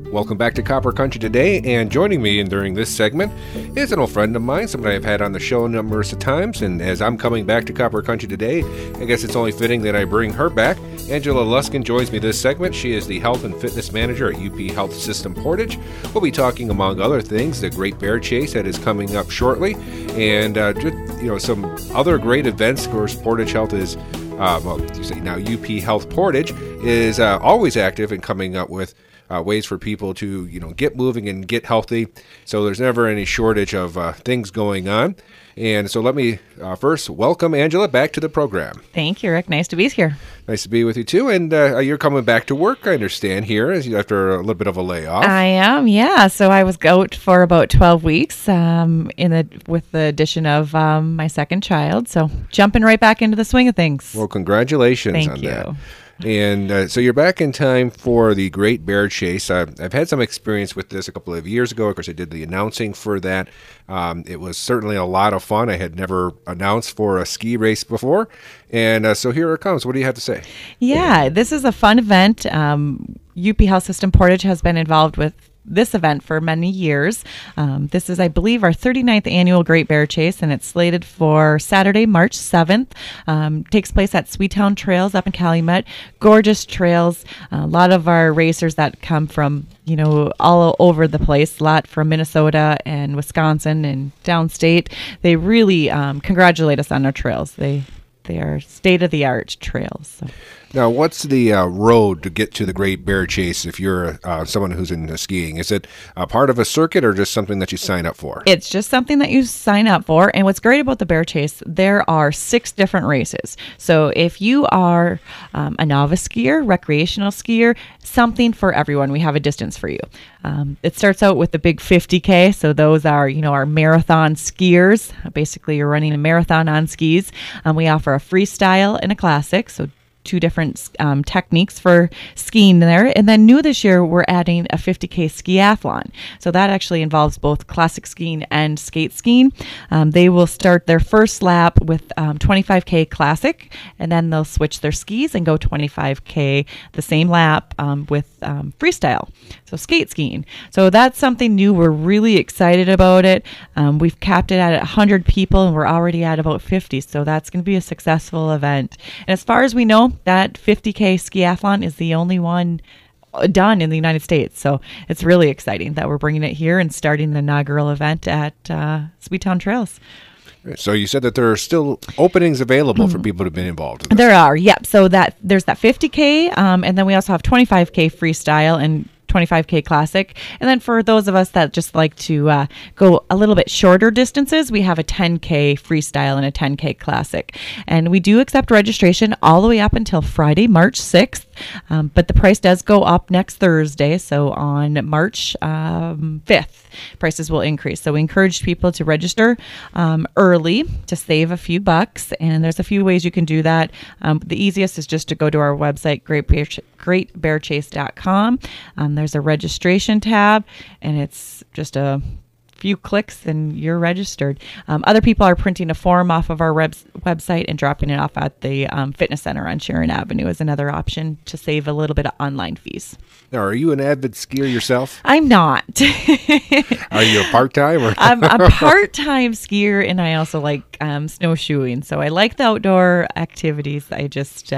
Welcome back to Copper Country today, and joining me during this segment is an old friend of mine, somebody I've had on the show numerous of times, and as I'm coming back to Copper Country today, I guess it's only fitting that I bring her back. Angela Luskin joins me this segment. She is the Health and Fitness Manager at UP Health System Portage. We'll be talking, among other things, the Great Bear Chase that is coming up shortly, and some other great events. Of course, Portage Health is, now UP Health Portage is always active in coming up with ways for people to, get moving and get healthy. So there's never any shortage of things going on. And so let me first welcome Angela back to the program. Thank you, Rick. Nice to be here. Nice to be with you, too. And you're coming back to work, I understand, here after a little bit of a layoff. I am, yeah. So I was out for about 12 weeks with the addition of my second child. So jumping right back into the swing of things. Well, congratulations on Thank you. That. And so you're back in time for the Great Bear Chase. I've had some experience with this a couple of years ago. Of course, I did the announcing for that. It was certainly a lot of fun. I had never announced for a ski race before. And so here it comes. What do you have to say? Yeah, this is a fun event. UP Health System Portage has been involved with this event for many years. This is, I believe, our 39th annual Great Bear Chase, and it's slated for Saturday, March 7th. Takes place at Sweetown Trails up in Calumet. Gorgeous trails. A lot of our racers that come from, all over the place, a lot from Minnesota and Wisconsin and downstate. They really congratulate us on our trails. They are state-of-the-art trails. So. Now, what's the road to get to the Great Bear Chase if you're someone who's into skiing? Is it a part of a circuit or just something that you sign up for? It's just something that you sign up for. And what's great about the Bear Chase, there are 6 different races. So if you are a novice skier, recreational skier, something for everyone. We have a distance for you. It starts out with the big 50K. So those are, our marathon skiers. Basically, you're running a marathon on skis. We offer a freestyle and a classic. So 2 different techniques for skiing there. And then new this year, we're adding a 50K skiathlon. So that actually involves both classic skiing and skate skiing. They will start their first lap with 25K classic, and then they'll switch their skis and go 25K the same lap with freestyle. So skate skiing. So that's something new. We're really excited about it. We've capped it at 100 people, and we're already at about 50. So that's going to be a successful event. And as far as we know, that 50K skiathlon is the only one done in the United States. So it's really exciting that we're bringing it here and starting the inaugural event at Sweetown Trails. So you said that there are still openings available for people to have been involved in this. There are, yep. So there's that 50K, and then we also have 25K freestyle and 25K classic. And then for those of us that just like to go a little bit shorter distances, we have a 10K freestyle and a 10K classic. And we do accept registration all the way up until Friday, March 6th. But the price does go up next Thursday. So on March 5th, prices will increase. So we encourage people to register early to save a few bucks. And there's a few ways you can do that. The easiest is just to go to our website, greatbearchase.com. There's a registration tab, and it's just a few clicks and you're registered. Other people are printing a form off of our website and dropping it off at the fitness center on Sharon Avenue is another option to save a little bit of online fees. Now, are you an avid skier yourself? I'm not. Are you a part-time? Or? I'm a part-time skier, and I also like snowshoeing. So I like the outdoor activities. I just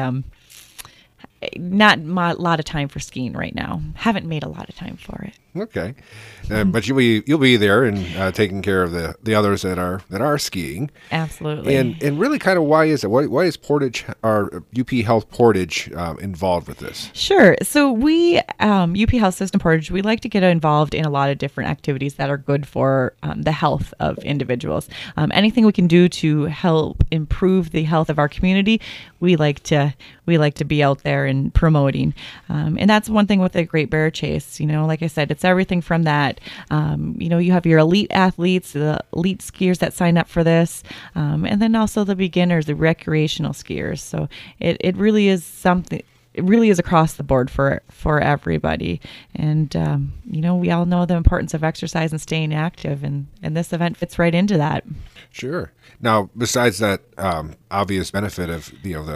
not a lot of time for skiing right now. Haven't made a lot of time for it. Okay, but you'll be there and taking care of the others that are skiing. Absolutely. And really, kind of why is it? Why is Portage or UP Health Portage involved with this? Sure. So we UP Health System Portage, we like to get involved in a lot of different activities that are good for the health of individuals. Anything we can do to help improve the health of our community, we like to be out there and promoting. And that's one thing with the Great Bear Chase. Like I said, it's everything from that. You have your elite athletes, the elite skiers that sign up for this, and then also the beginners, the recreational skiers. So it really is something. It really is across the board for everybody. And, we all know the importance of exercise and staying active, and this event fits right into that. Sure. Now, besides that obvious benefit of, the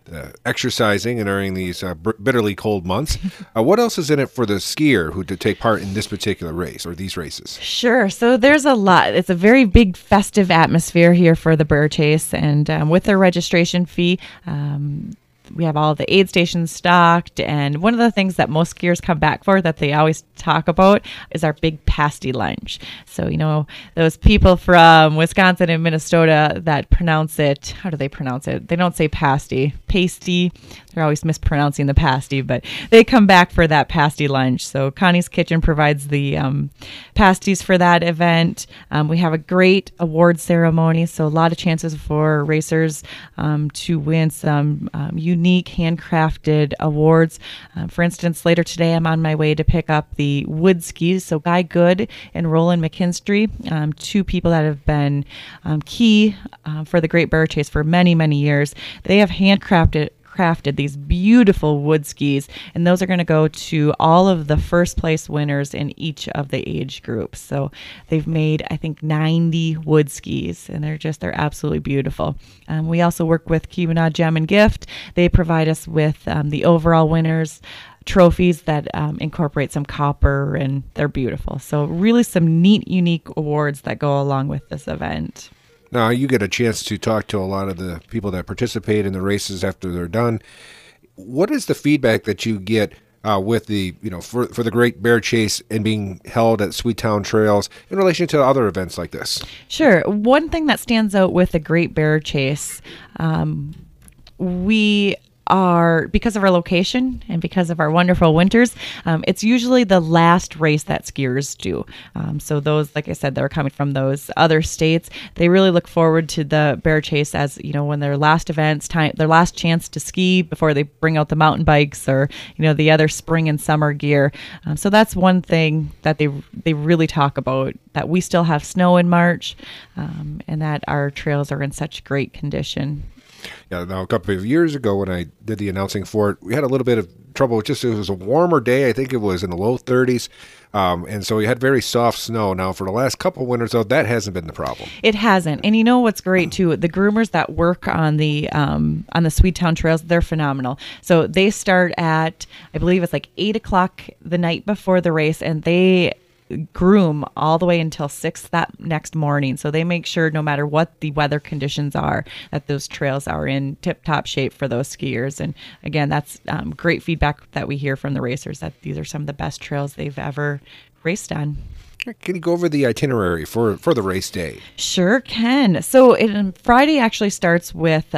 exercising and during these bitterly cold months. What else is in it for the skier who to take part in this particular race or these races? Sure. So there's a lot. It's a very big festive atmosphere here for the Bear Chase, and with their registration fee, we have all the aid stations stocked, and one of the things that most skiers come back for that they always talk about is our big pasty lunch. So, those people from Wisconsin and Minnesota that pronounce it, how do they pronounce it? They don't say pasty, pasty. They're always mispronouncing the pasty, but they come back for that pasty lunch. So Connie's Kitchen provides the pasties for that event. We have a great award ceremony, so a lot of chances for racers to win some unique handcrafted awards. For instance, later today, I'm on my way to pick up the wood skis. So Guy Good and Roland McKinstry, two people that have been key for the Great Bear Chase for many, many years. They have handcrafted these beautiful wood skis, and those are going to go to all of the first place winners in each of the age groups. So they've made, I think, 90 wood skis, and they're absolutely beautiful. We also work with Keweenaw Gem and Gift. They provide us with the overall winners trophies that incorporate some copper, and they're beautiful. So really some neat, unique awards that go along with this event. Now, you get a chance to talk to a lot of the people that participate in the races after they're done. What is the feedback that you get with the, for the Great Bear Chase and being held at Sweetown Trails in relation to other events like this? Sure. One thing that stands out with the Great Bear Chase, we are, because of our location and because of our wonderful winters, it's usually the last race that skiers do. So those, like I said, that are coming from those other states, they really look forward to the Bear Chase as, when their last events, their last chance to ski before they bring out the mountain bikes or, the other spring and summer gear. So that's one thing that they really talk about, that we still have snow in March, and that our trails are in such great condition. Yeah, now a couple of years ago when I did the announcing for it, we had a little bit of trouble. It was a warmer day. I think it was in the low 30s. And so we had very soft snow. Now, for the last couple of winters, though, that hasn't been the problem. It hasn't. And what's great, too? The groomers that work on the Sweetown Trails, they're phenomenal. So they start at, I believe it's like 8 o'clock the night before the race, and they groom all the way until 6 that next morning. So they make sure no matter what the weather conditions are, that those trails are in tip-top shape for those skiers. And again, that's great feedback that we hear from the racers, that these are some of the best trails they've ever raced on. Can you go over the itinerary for the race day? Sure can. So Friday actually starts with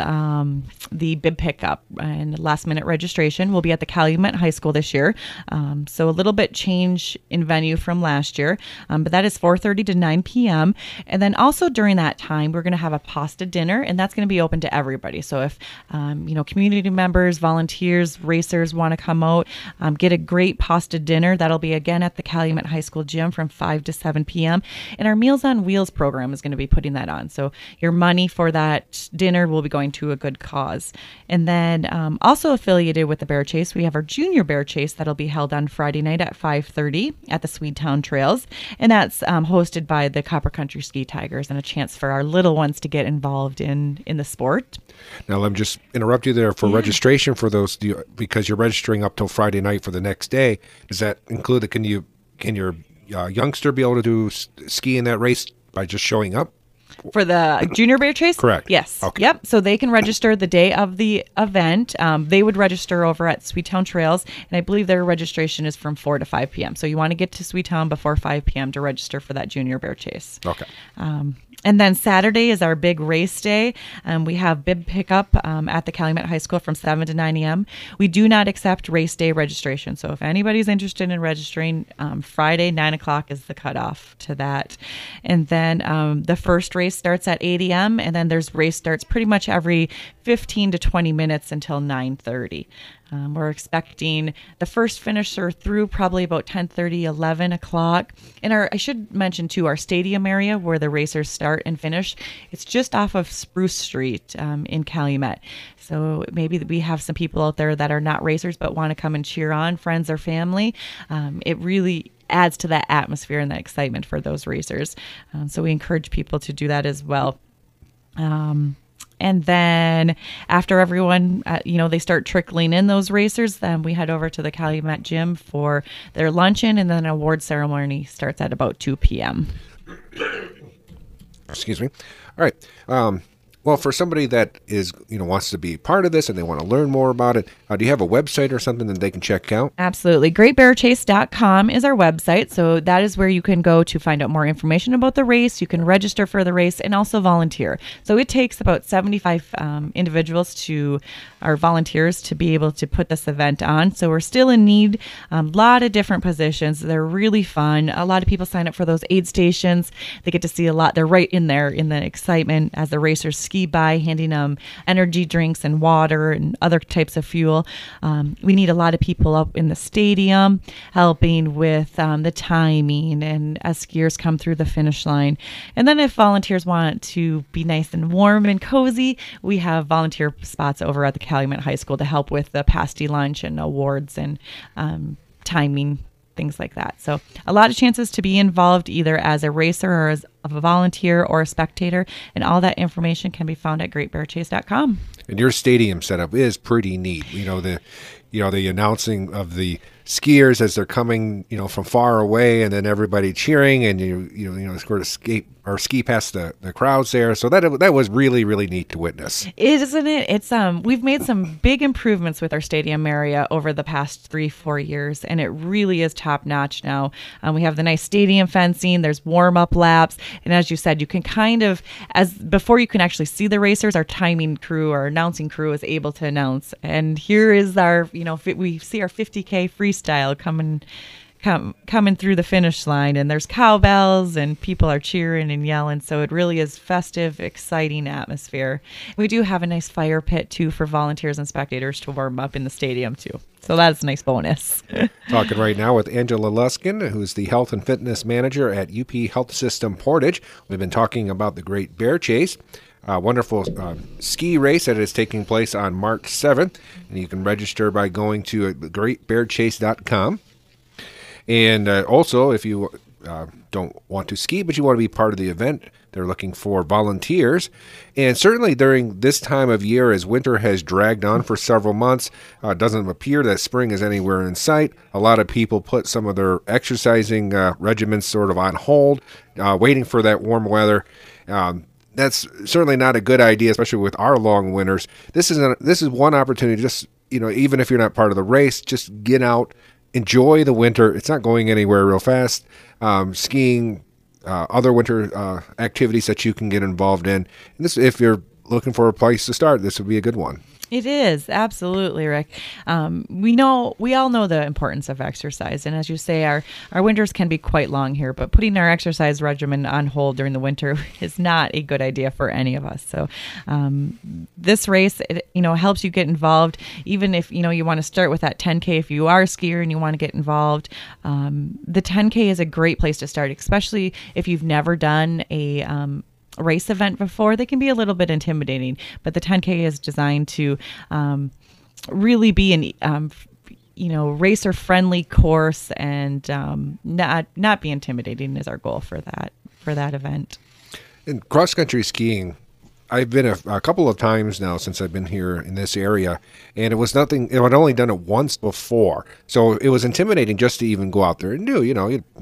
the bib pickup and last minute registration. We'll be at the Calumet High School this year. So a little bit change in venue from last year, but that is 4:30 to 9 p.m. And then also during that time, we're going to have a pasta dinner, and that's going to be open to everybody. So if, community members, volunteers, racers want to come out, get a great pasta dinner, that'll be again at the Calumet High School gym from 5 to 7 p.m. And our Meals on Wheels program is going to be putting that on. So your money for that dinner will be going to a good cause. And then also affiliated with the Bear Chase, we have our Junior Bear Chase that'll be held on Friday night at 5:30 at the Sweetown Trails. And that's hosted by the Copper Country Ski Tigers, and a chance for our little ones to get involved in the sport. Now, let me just interrupt you there for registration for those, because you're registering up till Friday night for the next day. Does that include can your youngster be able to do ski in that race by just showing up? For the Junior Bear Chase? Correct. Yes. Okay. Yep. So they can register the day of the event. They would register over at Sweetown Trails, and I believe their registration is from 4 to 5 p.m. So you want to get to Sweetown before 5 p.m. to register for that Junior Bear Chase. Okay. And then Saturday is our big race day. We have bib pickup at the Calumet High School from 7 to 9 a.m. We do not accept race day registration. So if anybody's interested in registering, Friday, 9 o'clock is the cutoff to that. And then the first race starts at 8 a.m. And then there's race starts pretty much every 15 to 20 minutes until 9:30. We're expecting the first finisher through probably about 10:30, 11 o'clock. And I should mention too, our stadium area where the racers start and finish, it's just off of Spruce Street in Calumet. So maybe we have some people out there that are not racers but want to come and cheer on friends or family. It really adds to that atmosphere and that excitement for those racers. So we encourage people to do that as well. And then after everyone, they start trickling in those racers, then we head over to the Calumet Gym for their luncheon, and then an award ceremony starts at about 2 p.m. Excuse me. All right. Well, for somebody that is, wants to be part of this and they want to learn more about it, do you have a website or something that they can check out? Absolutely. GreatBearChase.com is our website. So that is where you can go to find out more information about the race. You can register for the race and also volunteer. So it takes about 75 individuals our volunteers to be able to put this event on. So we're still in need. A lot of different positions. They're really fun. A lot of people sign up for those aid stations. They get to see a lot. They're right in there in the excitement as the racers ski by, handing them energy drinks and water and other types of fuel. We need a lot of people up in the stadium helping with the timing and as skiers come through the finish line. And then if volunteers want to be nice and warm and cozy, we have volunteer spots over at the Calumet High School to help with the pasty lunch and awards and timing, things like that. So a lot of chances to be involved either as a racer or as a volunteer or a spectator, and all that information can be found at greatbearchase.com. And your stadium setup is pretty neat. The announcing of the skiers as they're coming, from far away, and then everybody cheering, and sort of ski past the crowds there. So that was really, really neat to witness. Isn't it? It's we've made some big improvements with our stadium area over the past 3-4 years, and it really is top notch now. We have the nice stadium fencing. There's warm up laps, and as you said, you can before you can actually see the racers, our timing crew, our announcing crew is able to announce. And here is our, we see our 50K freestyle coming through the finish line, and there's cowbells and people are cheering and yelling. So it really is festive, exciting atmosphere. We do have a nice fire pit too for volunteers and spectators to warm up in the stadium too. So that's a nice bonus. Talking right now with Angela Luskin, who's the Health and Fitness Manager at UP Health System Portage. We've been talking about the Great Bear Chase. Wonderful ski race that is taking place on March 7th. And you can register by going to greatbearchase.com. And also, if you don't want to ski, but you want to be part of the event, they're looking for volunteers. And certainly during this time of year, as winter has dragged on for several months, it doesn't appear that spring is anywhere in sight. A lot of people put some of their exercising regimens sort of on hold, waiting for that warm weather. That's certainly not a good idea, especially with our long winters. This is one opportunity, just, even if you're not part of the race, just get out, enjoy the winter. It's not going anywhere real fast. Skiing, other winter activities that you can get involved in. And this, if you're looking for a place to start, this would be a good one. It is, absolutely, Rick. We all know the importance of exercise, and as you say, our winters can be quite long here, but putting our exercise regimen on hold during the winter is not a good idea for any of us. So this race, helps you get involved, even if, you want to start with that 10K. If you are a skier and you want to get involved, the 10K is a great place to start, especially if you've never done a race event before. They can be a little bit intimidating, but the 10K is designed to really be an racer friendly course, and not be intimidating is our goal for that event. In cross country skiing, I've been a couple of times now since I've been here in this area, and it was nothing. I'd only done it once before, so it was intimidating just to even go out there and do.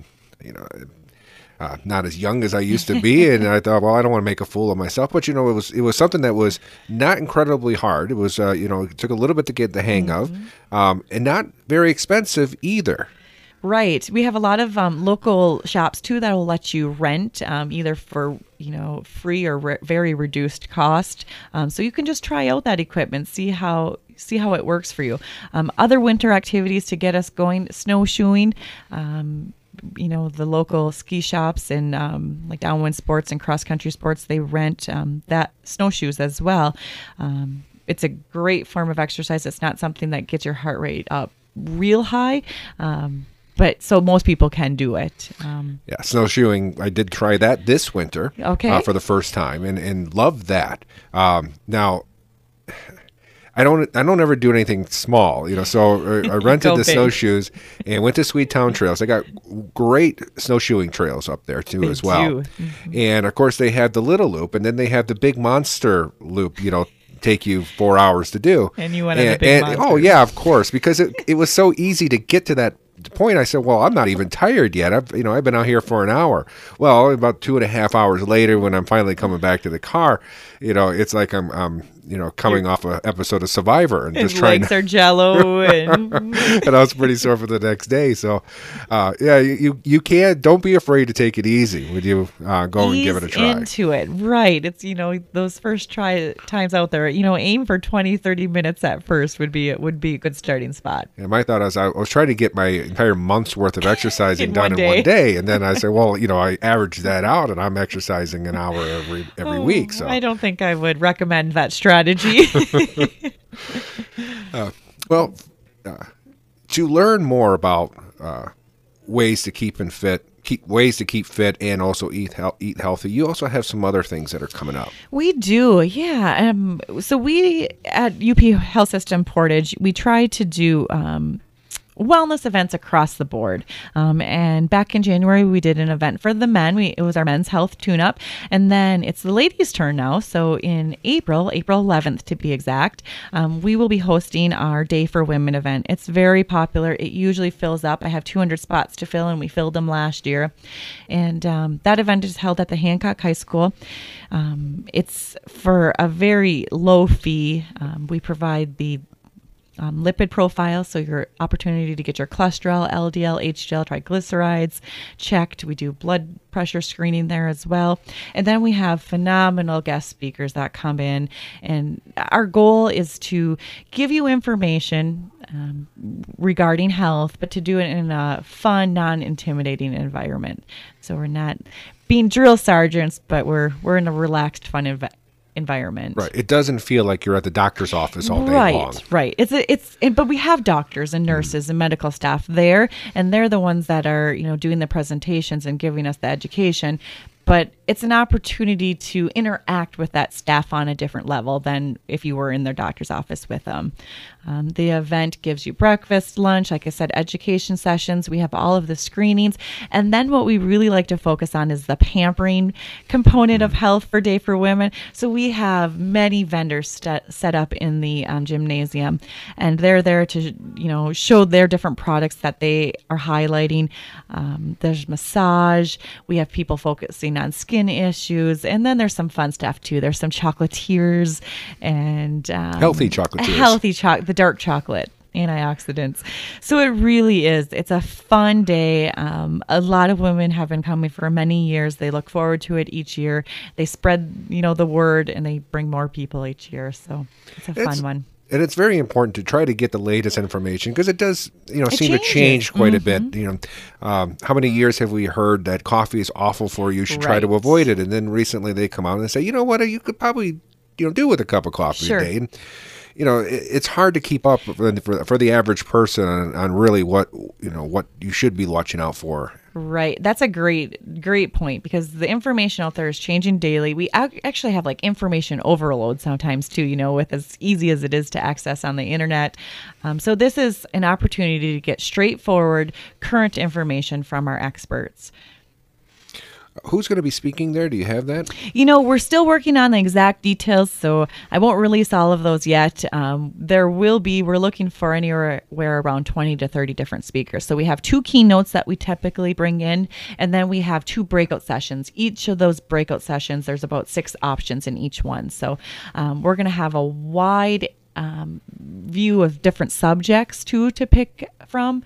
Not as young as I used to be, and I thought, well, I don't want to make a fool of myself. But it was something that was not incredibly hard. It was it took a little bit to get the hang of, and not very expensive either. Right. We have a lot of local shops too that will let you rent either for free or very reduced cost. So you can just try out that equipment, see how it works for you. Other winter activities to get us going: snowshoeing. The local ski shops and like Downwind Sports and Cross Country Sports, they rent that snowshoes as well. It's a great form of exercise. It's not something that gets your heart rate up real high, but so most people can do it. Yeah, snowshoeing, I did try that this winter for the first time and loved that. Now, I don't ever do anything small, So I rented Go the big. snowshoes and went to Sweet Town Trails. They got great snowshoeing trails up there too, as well. do. And of course, they have the little loop, and then they have the big monster loop. Take you 4 hours to do. And you went on the big oh monsters. yeah, of course, because it was so easy to get to that point. I said, well, I'm not even tired yet. I've been out here for an hour. Well, about 2.5 hours later, when I'm finally coming back to the car, it's like I'm coming off an episode of Survivor and His just trying legs to, are jello and and I was pretty sore for the next day. So, you can't, don't be afraid to take it easy when you go and give it a ease try. into it. Right. It's, those first times out there, aim for 20, 30 minutes at first would be a good starting spot. And my thought is I was trying to get my entire month's worth of exercising In done one in one day. day. And then I said, well, I average that out and I'm exercising an hour every week. So I don't think I would recommend that strategy. Well, to learn more about ways to keep fit and also eat healthy, you also have some other things that are coming up. We do, yeah. So we at UP Health System Portage, we try to do wellness events across the board. And back in January, we did an event for the men. It was our men's health tune-up. And then it's the ladies' turn now. So in April 11th to be exact, we will be hosting our Day for Women event. It's very popular. It usually fills up. I have 200 spots to fill, and we filled them last year. And that event is held at the Hancock High School. It's for a very low fee. We provide the lipid profile, so your opportunity to get your cholesterol, LDL, HDL, triglycerides checked. We do blood pressure screening there as well. And then we have phenomenal guest speakers that come in. And our goal is to give you information regarding health, but to do it in a fun, non-intimidating environment. So we're not being drill sergeants, but we're in a relaxed, fun environment. Right. It doesn't feel like you're at the doctor's office all day long. Right. But we have doctors and nurses and medical staff there, and they're the ones that are, doing the presentations and giving us the education. But it's an opportunity to interact with that staff on a different level than if you were in their doctor's office with them. The event gives you breakfast, lunch, like I said, education sessions. We have all of the screenings. And then what we really like to focus on is the pampering component of health for Day for Women. So we have many vendors set up in the gymnasium, and they're there to, show their different products that they are highlighting. There's massage. We have people focusing on skin issues. And then there's some fun stuff too. There's some chocolatiers and Healthy chocolatiers. The dark chocolate, antioxidants. So it really is. It's a fun day. A lot of women have been coming for many years. They look forward to it each year. They spread, the word, and they bring more people each year. So it's a fun one. And it's very important to try to get the latest information because it does, seem to changes. change quite a bit. How many years have we heard that coffee is awful for you? You should try to Right. avoid it. And then recently they come out and say, you know what, you could probably, do with a cup of coffee Sure. a day. And, it's hard to keep up for the average person on really what you should be watching out for. Right. That's a great point, because the information out there is changing daily. We actually have information overload sometimes too, with as easy as it is to access on the internet. So this is an opportunity to get straightforward, current information from our experts. Who's going to be speaking there? Do you have that? We're still working on the exact details, so I won't release all of those yet. We're looking for anywhere around 20 to 30 different speakers. So we have 2 keynotes that we typically bring in, and then we have 2 breakout sessions. Each of those breakout sessions, there's about 6 options in each one. So we're going to have a wide view of different subjects too to pick from.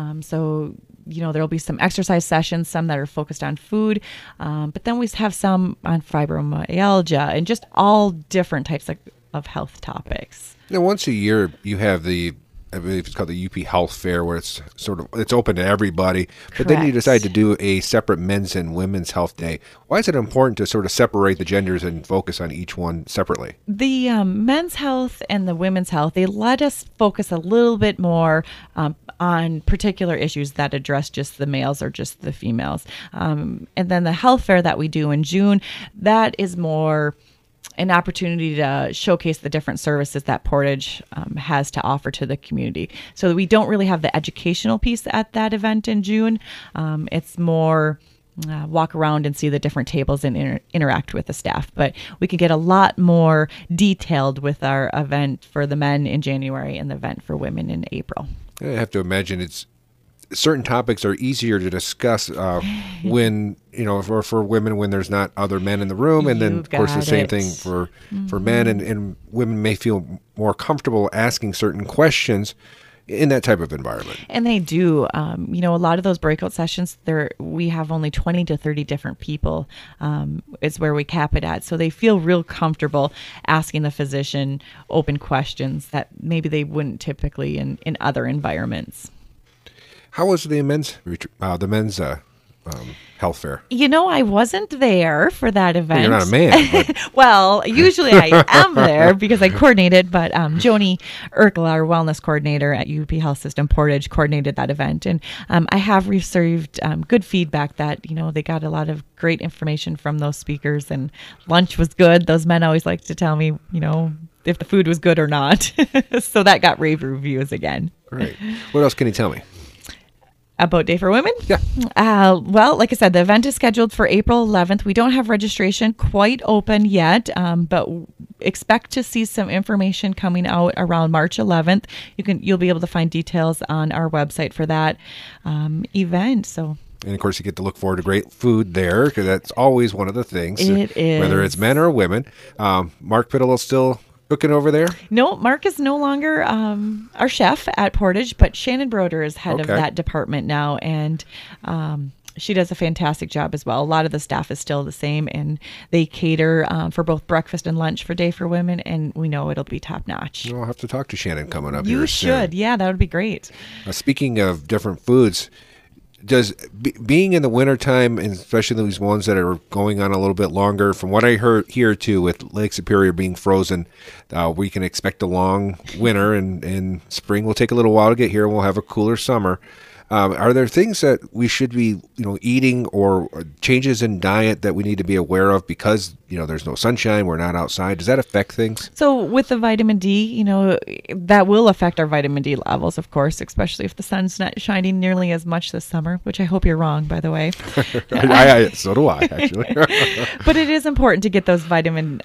There'll be some exercise sessions, some that are focused on food, but then we have some on fibromyalgia and just all different types of health topics. Once a year you have I believe it's called the UP Health Fair, where it's open to everybody. But then you Correct. decide to do a separate men's and women's health day. Why is it important to sort of separate the genders and focus on each one separately? The men's health and the women's health, they let us focus a little bit more on particular issues that address just the males or just the females. And then the health fair that we do in June, that is more an opportunity to showcase the different services that Portage has to offer to the community. So we don't really have the educational piece at that event in June. It's more walk around and see the different tables and interact with the staff. But we can get a lot more detailed with our event for the men in January and the event for women in April. I have to imagine it's certain topics are easier to discuss when, for women when there's not other men in the room. And then, of course, the same thing for men. And women may feel more comfortable asking certain questions in that type of environment. And they do. A lot of those breakout sessions, we have only 20 to 30 different people is where we cap it at. So they feel real comfortable asking the physician open questions that maybe they wouldn't typically in other environments. How was the men's health fair? I wasn't there for that event. Well, you're not a man. But... Well, usually I am there because I coordinated, but Joni Urkel, our wellness coordinator at UP Health System Portage, coordinated that event. And I have received good feedback that, they got a lot of great information from those speakers, and lunch was good. Those men always like to tell me, if the food was good or not. So that got rave reviews again. Great. What else can you tell me? About Day for Women? Yeah. Well, like I said, the event is scheduled for April 11th. We don't have registration quite open yet, but expect to see some information coming out around March 11th. You'll be able to find details on our website for that event. So. And of course, you get to look forward to great food there, because that's always one of the things. It is. Whether it's men or women. Mark Biddle is still cooking over there? No, Mark is no longer our chef at Portage, but Shannon Broder is head of that department now, and she does a fantastic job as well. A lot of the staff is still the same, and they cater for both breakfast and lunch for Day for Women, and we know it'll be top notch. I'll have to talk to Shannon coming up. You should. Yeah, that would be great. Speaking of different foods, does being in the wintertime, and especially these ones that are going on a little bit longer, from what I heard here too, with Lake Superior being frozen, we can expect a long winter, and spring will take a little while to get here, and we'll have a cooler summer. Are there things that we should be, eating, or changes in diet that we need to be aware of because, there's no sunshine, we're not outside? Does that affect things? So with the vitamin D, that will affect our vitamin D levels, of course, especially if the sun's not shining nearly as much this summer, which I hope you're wrong, by the way. So do I, actually. But it is important to get those vitamin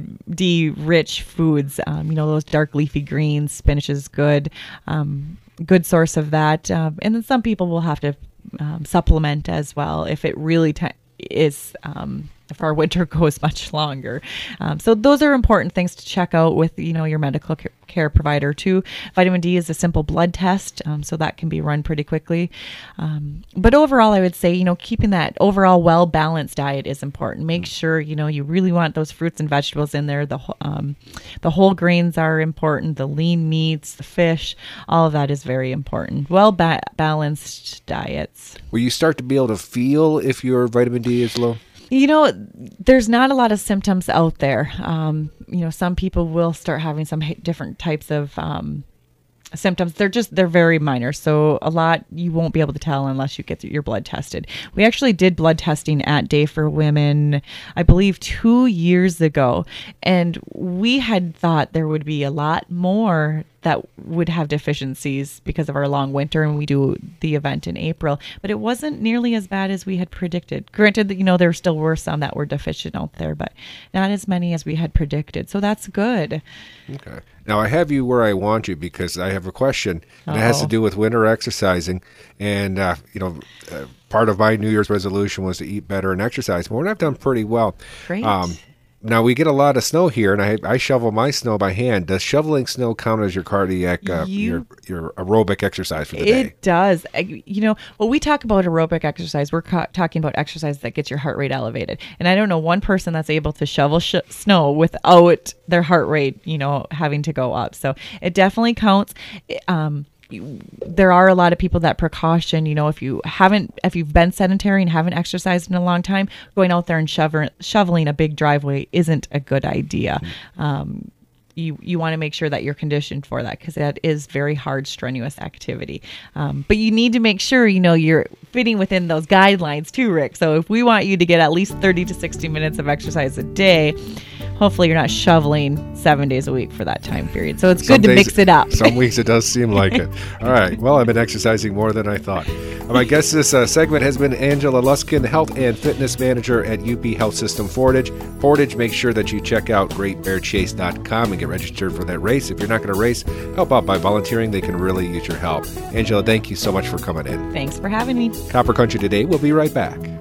D rich foods, those dark leafy greens. Spinach is good. Good source of that. And then some people will have to supplement as well if it really is if our winter goes much longer. So those are important things to check out with, your medical care provider too. Vitamin D is a simple blood test, so that can be run pretty quickly. But overall, I would say, keeping that overall well-balanced diet is important. Make sure, you really want those fruits and vegetables in there. The whole grains are important. The lean meats, the fish, all of that is very important. Well-balanced diets. Will you start to be able to feel if your vitamin D is low? There's not a lot of symptoms out there. Some people will start having some different types of symptoms. They're very minor. So a lot you won't be able to tell unless you get your blood tested. We actually did blood testing at Day for Women, I believe 2 years ago. And we had thought there would be a lot more that would have deficiencies because of our long winter, and we do the event in April. But it wasn't nearly as bad as we had predicted. Granted that, there still were some that were deficient out there, but not as many as we had predicted. So that's good. Okay. Now, I have you where I want you because I have a question, and it has to do with winter exercising. And, part of my New Year's resolution was to eat better and exercise more, and I've done pretty well. Great. Now, we get a lot of snow here, and I shovel my snow by hand. Does shoveling snow count as your cardiac, your aerobic exercise for the day? It does. When we talk about aerobic exercise, we're talking about exercise that gets your heart rate elevated. And I don't know one person that's able to shovel snow without their heart rate, having to go up. So it definitely counts. There are a lot of people that precaution, if you've been sedentary and haven't exercised in a long time, going out there and shoveling a big driveway isn't a good idea. You want to make sure that you're conditioned for that because that is very hard, strenuous activity. But you need to make sure, you're fitting within those guidelines too, Rick. So if we want you to get at least 30 to 60 minutes of exercise a day, hopefully you're not shoveling 7 days a week for that time period. So it's Some good to days- mix it up. Some weeks it does seem like it. All right. Well, I've been exercising more than I thought. My guest this segment has been Angela Luskin, Health and Fitness Manager at UP Health System Portage. Portage, make sure that you check out GreatBearChase.com and get registered for that race. If you're not going to race, help out by volunteering. They can really use your help. Angela, thank you so much for coming in. Thanks for having me. Copper Country Today. We'll be right back.